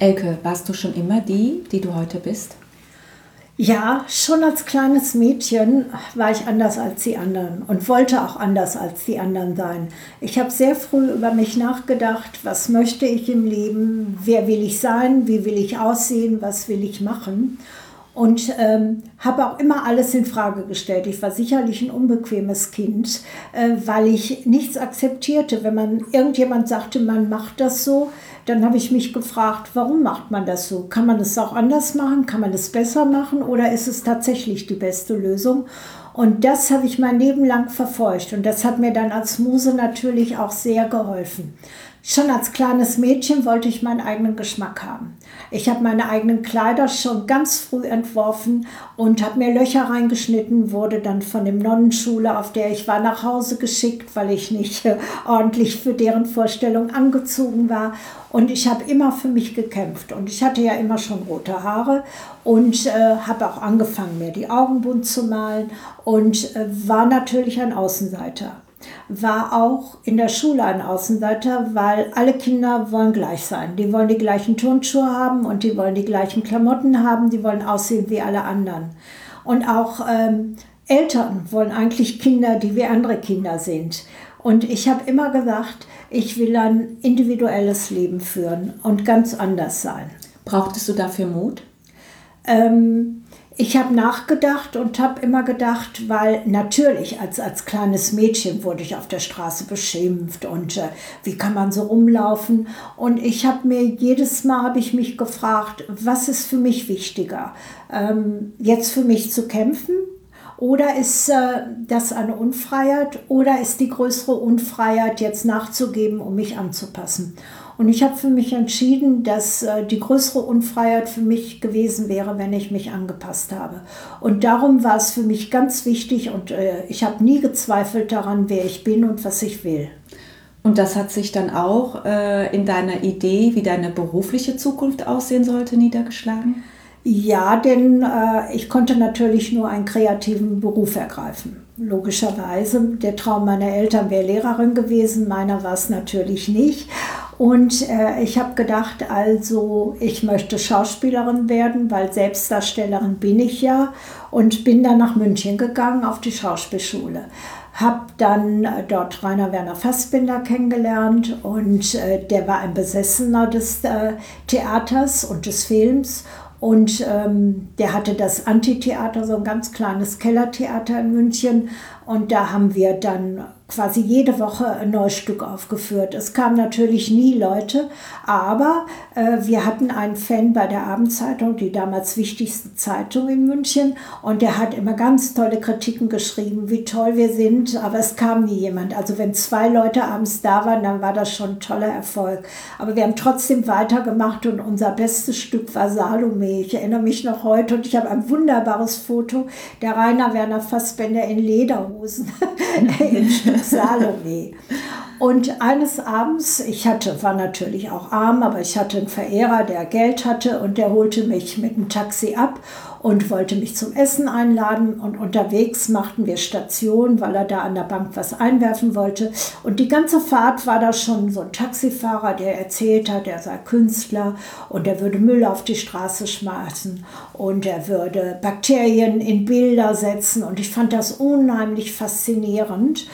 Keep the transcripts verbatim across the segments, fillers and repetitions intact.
Elke, warst du schon immer die, die du heute bist? Ja, schon als kleines Mädchen war ich anders als die anderen und wollte auch anders als die anderen sein. Ich habe sehr früh über mich nachgedacht, was möchte ich im Leben, wer will ich sein, wie will ich aussehen, was will ich machen. Und ähm, habe auch immer alles in Frage gestellt. Ich war sicherlich ein unbequemes Kind, äh, weil ich nichts akzeptierte. Wenn man irgendjemand sagte, man macht das so, dann habe ich mich gefragt, warum macht man das so? Kann man es auch anders machen? Kann man es besser machen? Oder ist es tatsächlich die beste Lösung? Und das habe ich mein Leben lang verfolgt. Und das hat mir dann als Muse natürlich auch sehr geholfen. Schon als kleines Mädchen wollte ich meinen eigenen Geschmack haben. Ich habe meine eigenen Kleider schon ganz früh entworfen und habe mir Löcher reingeschnitten, wurde dann von der Nonnenschule, auf der ich war, nach Hause geschickt, weil ich nicht äh, ordentlich für deren Vorstellung angezogen war. Und ich habe immer für mich gekämpft. Und ich hatte ja immer schon rote Haare und äh, habe auch angefangen, mir die Augen bunt zu malen und äh, war natürlich ein Außenseiter. War auch in der Schule ein Außenseiter, weil alle Kinder wollen gleich sein. Die wollen die gleichen Turnschuhe haben und die wollen die gleichen Klamotten haben, die wollen aussehen wie alle anderen. Und auch ähm, Eltern wollen eigentlich Kinder, die wie andere Kinder sind. Und ich habe immer gesagt, ich will ein individuelles Leben führen und ganz anders sein. Brauchtest du dafür Mut? Ähm, Ich habe nachgedacht und habe immer gedacht, weil natürlich als, als kleines Mädchen wurde ich auf der Straße beschimpft und äh, wie kann man so rumlaufen? Und ich habe mir jedes Mal habe ich mich gefragt, was ist für mich wichtiger? Ähm, jetzt für mich zu kämpfen? Oder ist äh, das eine Unfreiheit? Oder ist die größere Unfreiheit jetzt nachzugeben, um mich anzupassen? Und ich habe für mich entschieden, dass äh, die größere Unfreiheit für mich gewesen wäre, wenn ich mich angepasst habe. Und darum war es für mich ganz wichtig und äh, ich habe nie gezweifelt daran, wer ich bin und was ich will. Und das hat sich dann auch äh, in deiner Idee, wie deine berufliche Zukunft aussehen sollte, niedergeschlagen? Ja, denn äh, ich konnte natürlich nur einen kreativen Beruf ergreifen. Logischerweise, der Traum meiner Eltern wäre Lehrerin gewesen, meiner war es natürlich nicht. Und äh, ich habe gedacht, also ich möchte Schauspielerin werden, weil Selbstdarstellerin bin ich ja. Und bin dann nach München gegangen auf die Schauspielschule. Habe dann äh, dort Rainer Werner Fassbinder kennengelernt und äh, der war ein Besessener des äh, Theaters und des Films. Und ähm, der hatte das Antitheater, so ein ganz kleines Kellertheater in München. Und da haben wir dann quasi jede Woche ein neues Stück aufgeführt. Es kamen natürlich nie Leute, aber äh, wir hatten einen Fan bei der Abendzeitung, die damals wichtigste Zeitung in München. Und der hat immer ganz tolle Kritiken geschrieben, wie toll wir sind, aber es kam nie jemand. Also wenn zwei Leute abends da waren, dann war das schon ein toller Erfolg. Aber wir haben trotzdem weitergemacht und unser bestes Stück war Salome. Ich erinnere mich noch heute und ich habe ein wunderbares Foto, der Rainer Werner Fassbinder in Lederhosen im Stück Salome. Und eines Abends, ich hatte, war natürlich auch arm, aber ich hatte einen Verehrer, der Geld hatte und der holte mich mit dem Taxi ab und wollte mich zum Essen einladen und unterwegs machten wir Station, weil er da an der Bank was einwerfen wollte und die ganze Fahrt war da schon so ein Taxifahrer, der erzählt hat, er sei Künstler und er würde Müll auf die Straße schmeißen und er würde Bakterien in Bilder setzen und ich fand das unheimlich faszinierend.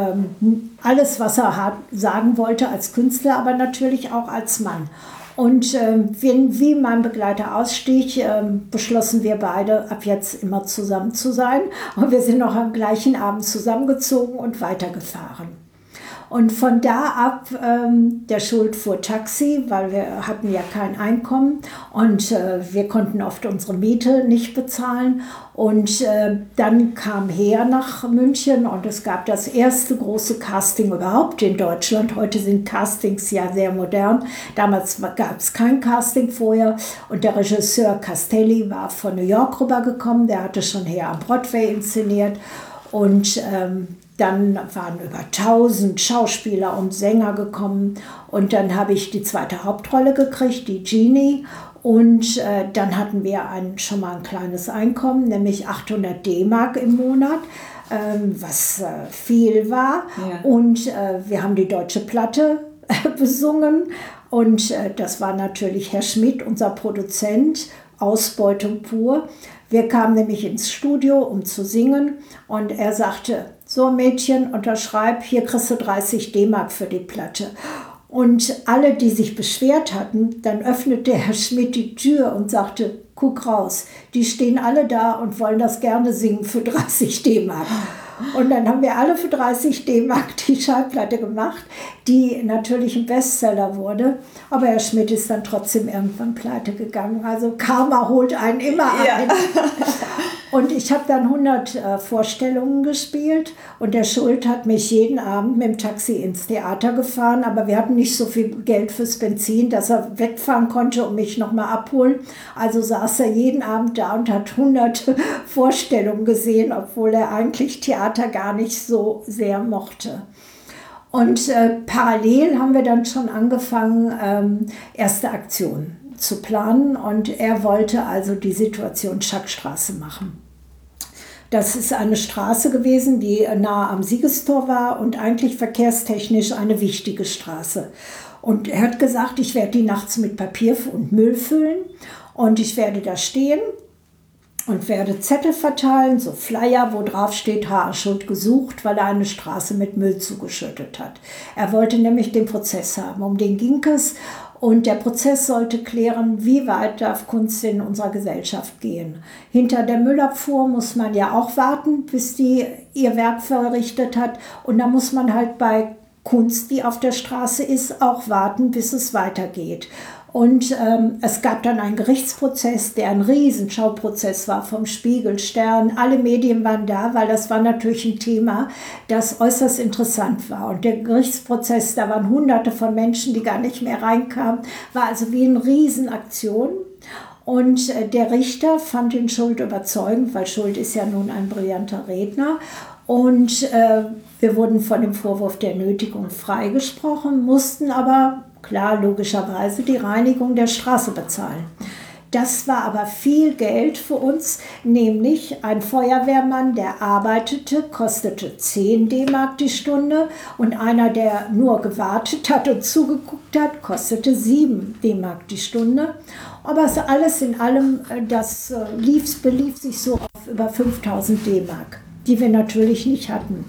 Ähm, alles, was er hat, sagen wollte als Künstler, aber natürlich auch als Mann. Und ähm, wie, wie mein Begleiter ausstieg, ähm, beschlossen wir beide, ab jetzt immer zusammen zu sein. Und wir sind noch am gleichen Abend zusammengezogen und weitergefahren. Und von da ab, ähm, der Schuld fuhr Taxi, weil wir hatten ja kein Einkommen und äh, wir konnten oft unsere Miete nicht bezahlen. Und äh, dann kam Heer nach München und es gab das erste große Casting überhaupt in Deutschland. Heute sind Castings ja sehr modern. Damals gab es kein Casting vorher. Und der Regisseur Castelli war von New York rübergekommen. Der hatte schon Heer am Broadway inszeniert. Und ähm, dann waren über tausend Schauspieler und Sänger gekommen. Und dann habe ich die zweite Hauptrolle gekriegt, die Genie. Und äh, dann hatten wir ein, schon mal ein kleines Einkommen, nämlich achthundert D-Mark im Monat, ähm, was äh, viel war. Ja. Und äh, wir haben die deutsche Platte besungen Und äh, das war natürlich Herr Schmidt, unser Produzent, Ausbeutung pur. Wir kamen nämlich ins Studio, um zu singen, und er sagte, so Mädchen, unterschreib, hier kriegst du dreißig D-Mark für die Platte. Und alle, die sich beschwert hatten, dann öffnete Herr Schmidt die Tür und sagte, guck raus, die stehen alle da und wollen das gerne singen für dreißig D-Mark. Und dann haben wir alle für dreißig D-Mark die Schallplatte gemacht, die natürlich ein Bestseller wurde. Aber Herr Schmidt ist dann trotzdem irgendwann pleite gegangen. Also Karma holt einen immer ein. Ja. Und ich habe dann hundert äh, Vorstellungen gespielt und der Schuld hat mich jeden Abend mit dem Taxi ins Theater gefahren, aber wir hatten nicht so viel Geld fürs Benzin, dass er wegfahren konnte und mich nochmal abholen. Also saß er jeden Abend da und hat hundert Vorstellungen gesehen, obwohl er eigentlich Theater gar nicht so sehr mochte. Und äh, parallel haben wir dann schon angefangen, ähm, erste Aktionen zu planen, und er wollte also die Situation Schackstraße machen. Das ist eine Straße gewesen, die nahe am Siegestor war und eigentlich verkehrstechnisch eine wichtige Straße. Und er hat gesagt, ich werde die nachts mit Papier und Müll füllen und ich werde da stehen und werde Zettel verteilen, so Flyer, wo drauf steht, H A. Schuld gesucht, weil er eine Straße mit Müll zugeschüttet hat. Er wollte nämlich den Prozess haben, um den ging es. Und der Prozess sollte klären, wie weit darf Kunst in unserer Gesellschaft gehen. Hinter der Müllabfuhr muss man ja auch warten, bis die ihr Werk verrichtet hat. Und da muss man halt bei Kunst, die auf der Straße ist, auch warten, bis es weitergeht. Und ähm, es gab dann einen Gerichtsprozess, der ein Riesenschauprozess war, vom Spiegel, Stern. Alle Medien waren da, weil das war natürlich ein Thema, das äußerst interessant war. Und der Gerichtsprozess, da waren hunderte von Menschen, die gar nicht mehr reinkamen, war also wie eine Riesenaktion. Und äh, der Richter fand den Schuld überzeugend, weil Schuld ist ja nun ein brillanter Redner. Und äh, wir wurden von dem Vorwurf der Nötigung freigesprochen, mussten aber, klar, logischerweise die Reinigung der Straße bezahlen. Das war aber viel Geld für uns, nämlich ein Feuerwehrmann, der arbeitete, kostete zehn D-Mark die Stunde, und einer, der nur gewartet hat und zugeguckt hat, kostete sieben D-Mark die Stunde. Aber es alles in allem, das lief, belief sich so auf über fünftausend D-Mark, die wir natürlich nicht hatten.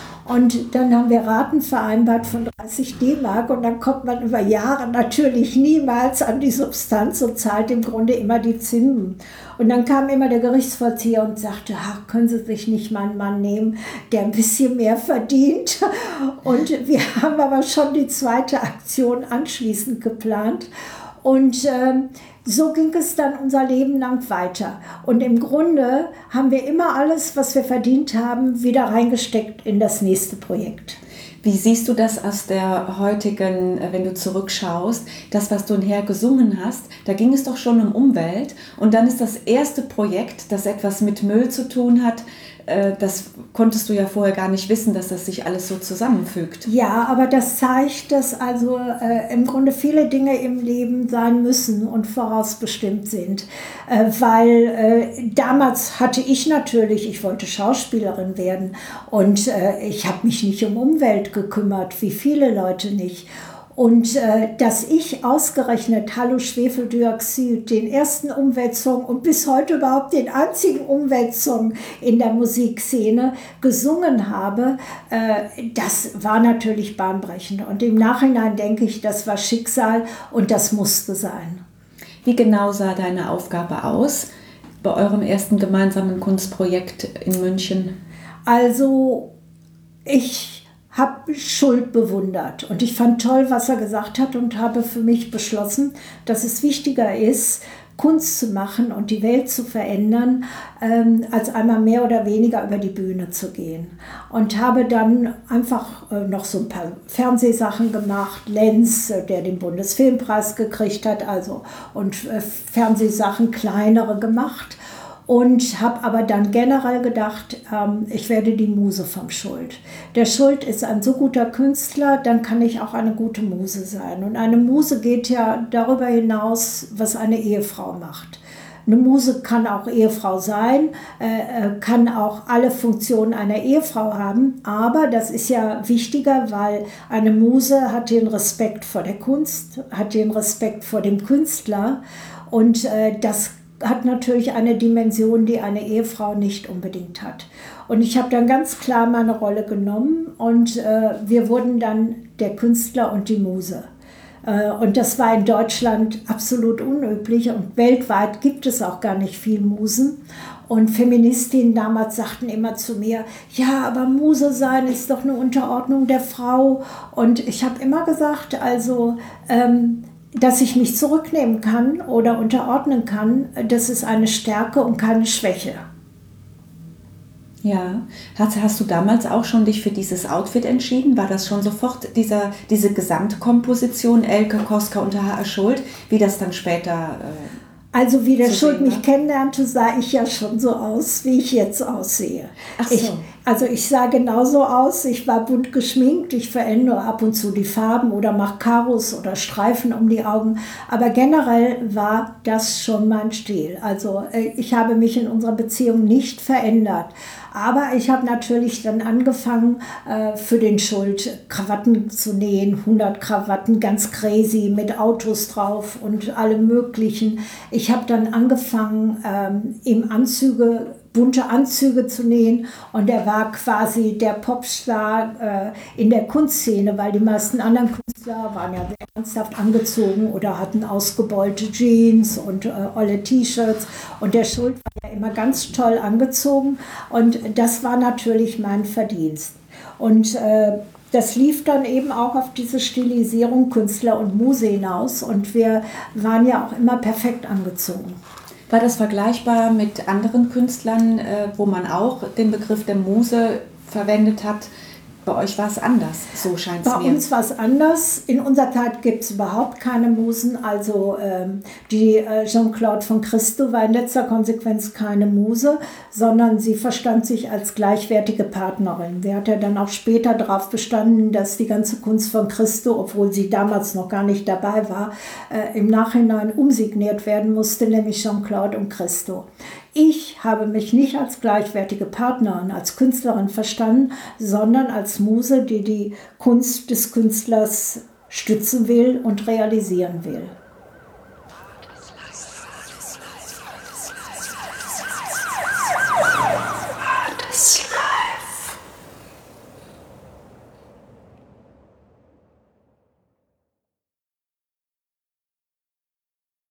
Und dann haben wir Raten vereinbart von dreißig D-Mark, und dann kommt man über Jahre natürlich niemals an die Substanz und zahlt im Grunde immer die Zinsen. Und dann kam immer der Gerichtsvollzieher und sagte, ach, können Sie sich nicht mal einen Mann nehmen, der ein bisschen mehr verdient? Und wir haben aber schon die zweite Aktion anschließend geplant. Und ähm, so ging es dann unser Leben lang weiter. Und im Grunde haben wir immer alles, was wir verdient haben, wieder reingesteckt in das nächste Projekt. Wie siehst du das aus der heutigen, wenn du zurückschaust, das, was du nachher gesungen hast, da ging es doch schon um Umwelt, und dann ist das erste Projekt, das etwas mit Müll zu tun hat, das konntest du ja vorher gar nicht wissen, dass das sich alles so zusammenfügt. Ja, aber das zeigt, dass also äh, im Grunde viele Dinge im Leben sein müssen und vorausbestimmt sind. Äh, weil äh, damals hatte ich natürlich, ich wollte Schauspielerin werden, und äh, ich habe mich nicht um Umwelt gekümmert, wie viele Leute nicht. Und äh, dass ich ausgerechnet Hallo Schwefeldioxid, den ersten Umweltsong und bis heute überhaupt den einzigen Umweltsong in der Musikszene gesungen habe, äh, das war natürlich bahnbrechend. Und im Nachhinein denke ich, das war Schicksal und das musste sein. Wie genau sah deine Aufgabe aus bei eurem ersten gemeinsamen Kunstprojekt in München? Also ich habe Schuld bewundert, und ich fand toll, was er gesagt hat, und habe für mich beschlossen, dass es wichtiger ist, Kunst zu machen und die Welt zu verändern, ähm, als einmal mehr oder weniger über die Bühne zu gehen. Und habe dann einfach äh, noch so ein paar Fernsehsachen gemacht, Lenz, äh, der den Bundesfilmpreis gekriegt hat, also, und äh, Fernsehsachen, kleinere gemacht. Und habe aber dann generell gedacht, ähm, ich werde die Muse vom Schuld. Der Schuld ist ein so guter Künstler, dann kann ich auch eine gute Muse sein. Und eine Muse geht ja darüber hinaus, was eine Ehefrau macht. eine Muse kann auch Ehefrau sein, äh, kann auch alle Funktionen einer Ehefrau haben, aber das ist ja wichtiger, weil eine Muse hat den Respekt vor der Kunst, hat den Respekt vor dem Künstler und äh, das hat natürlich eine Dimension, die eine Ehefrau nicht unbedingt hat. Und ich habe dann ganz klar meine Rolle genommen und äh, wir wurden dann der Künstler und die Muse. Äh, und das war in Deutschland absolut unüblich und weltweit gibt es auch gar nicht viel Musen. Und Feministinnen damals sagten immer zu mir, ja, aber Muse sein ist doch eine Unterordnung der Frau. Und ich habe immer gesagt, also ähm, dass ich mich zurücknehmen kann oder unterordnen kann, das ist eine Stärke und keine Schwäche. Ja, hast, hast du damals auch schon dich für dieses Outfit entschieden? War das schon sofort dieser, diese Gesamtkomposition Elke, Koska und H R. Schuld, wie das dann später äh, Also wie der zu Schuld sehen mich war? kennenlernte, sah ich ja schon so aus, wie ich jetzt aussehe. Ach so. Ich, also ich sah genauso aus, ich war bunt geschminkt, ich verändere ab und zu die Farben oder mache Karos oder Streifen um die Augen, aber generell war das schon mein Stil. Also äh, ich habe mich in unserer Beziehung nicht verändert. Aber ich habe natürlich dann angefangen, äh, für den Schuld Krawatten zu nähen, hundert Krawatten, ganz crazy, mit Autos drauf und allem Möglichen. Ich habe dann angefangen, ähm, ihm Anzüge, bunte Anzüge zu nähen und er war quasi der Popstar äh, in der Kunstszene, weil die meisten anderen Künstler waren ja sehr ernsthaft angezogen oder hatten ausgebeulte Jeans und äh, olle T-Shirts und der Schuld war ja immer ganz toll angezogen und das war natürlich mein Verdienst. Und äh, das lief dann eben auch auf diese Stilisierung Künstler und Muse hinaus und wir waren ja auch immer perfekt angezogen. War das vergleichbar mit anderen Künstlern, äh, wo man auch den Begriff der Muse verwendet hat? Bei euch war es anders, so scheint es mir. Bei uns war es anders. In unserer Zeit gibt es überhaupt keine Musen. Also ähm, die äh, Jeanne-Claude von Christo war in letzter Konsequenz keine Muse, sondern sie verstand sich als gleichwertige Partnerin. Sie hat ja dann auch später darauf bestanden, dass die ganze Kunst von Christo, obwohl sie damals noch gar nicht dabei war, äh, im Nachhinein umsigniert werden musste, nämlich Jeanne-Claude und Christo. Ich habe mich nicht als gleichwertige Partnerin, als Künstlerin verstanden, sondern als Muse, die die Kunst des Künstlers stützen will und realisieren will.